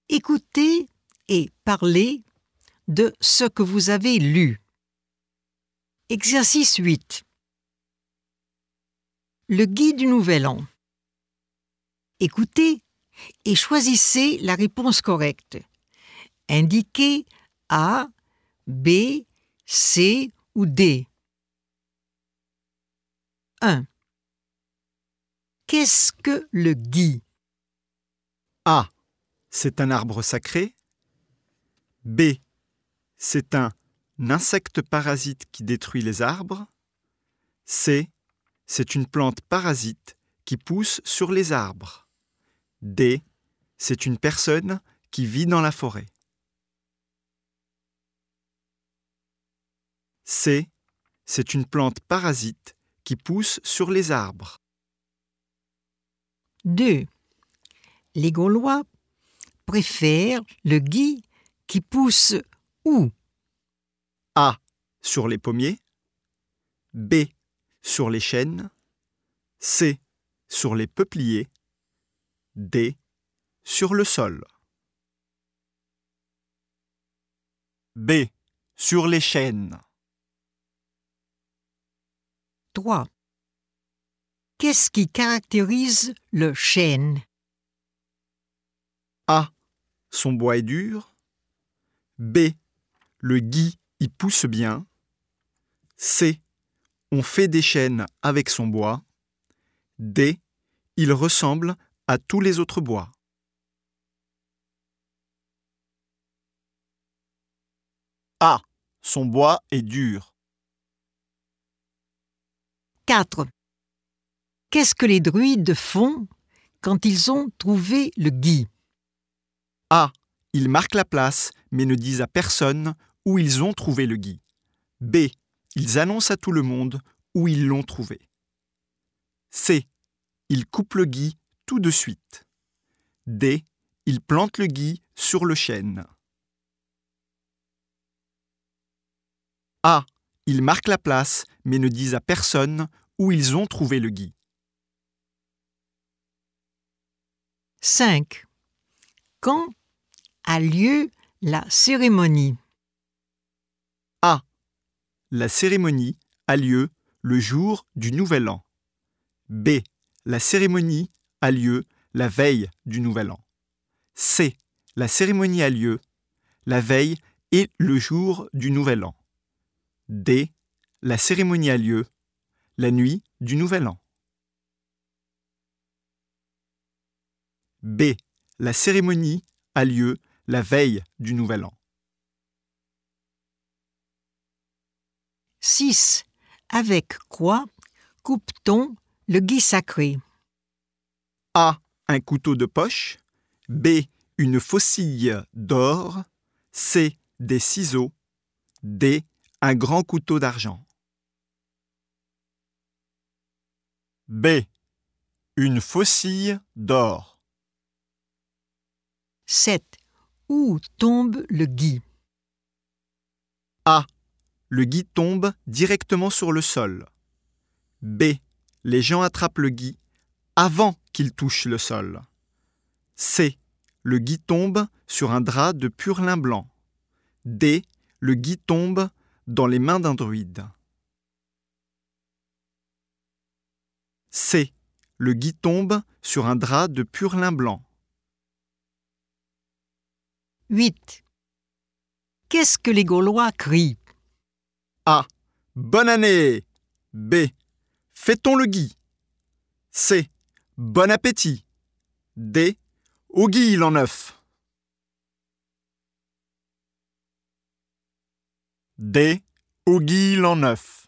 Écoutez et parlez de ce que vous avez lu. Exercice 8. Le Guy du Nouvel An. Écoutez et choisissez la réponse correcte. Indiquez A, B, C ou D. 1. Qu'est-ce que le gui? A. C'est un arbre sacré. B. C'est un insecte parasite qui détruit les arbres. C. C'est une plante parasite qui pousse sur les arbres. D. C'est une personne qui vit dans la forêt. C. C'est une plante parasite qui pousse sur les arbres. 2. Les Gaulois préfèrent le gui qui pousse où? A. Sur les pommiers. B. Sur les chênes. C. Sur les peupliers. D. Sur le sol. B. Sur les chênes. 3. Qu'est-ce qui caractérise le chêne? A. Son bois est dur. B. Le gui y pousse bien. C. On fait des chênes avec son bois. D. Il ressemble à tous les autres bois. A. Son bois est dur. 4. Qu'est-ce que les druides font quand ils ont trouvé le gui? A. Ils marquent la place, mais ne disent à personne où ils ont trouvé le gui. B. Ils annoncent à tout le monde où ils l'ont trouvé. C. Ils coupent le gui tout de suite. D. Ils plantent le gui sur le chêne. A. Ils marquent la place, mais ne disent à personne où ils ont trouvé le gui. 5. Quand a lieu la cérémonie? A. La cérémonie a lieu le jour du Nouvel An. B. La cérémonie a lieu la veille du Nouvel An. C. La cérémonie a lieu la veille et le jour du Nouvel An. D. La cérémonie a lieu la nuit du Nouvel An. B. La cérémonie a lieu la veille du Nouvel An. 6. Avec quoi coupe-t-on le gui sacré? A. Un couteau de poche. B. Une faucille d'or. C. Des ciseaux. D. Un grand couteau d'argent. B. Une faucille d'or. 7. Où tombe le gui? A. Le gui tombe directement sur le sol. B. Les gens attrapent le gui avant qu'il touche le sol. C. Le gui tombe sur un drap de pur lin blanc. D. Le gui tombe dans les mains d'un druide. C. Le gui tombe sur un drap de pur lin blanc. 8. Qu'est-ce que les Gaulois crient? A. Bonne année. B. Fêtons le gui. C. Bon appétit. D. Au gui l'an neuf. D. Au gui l'an neuf.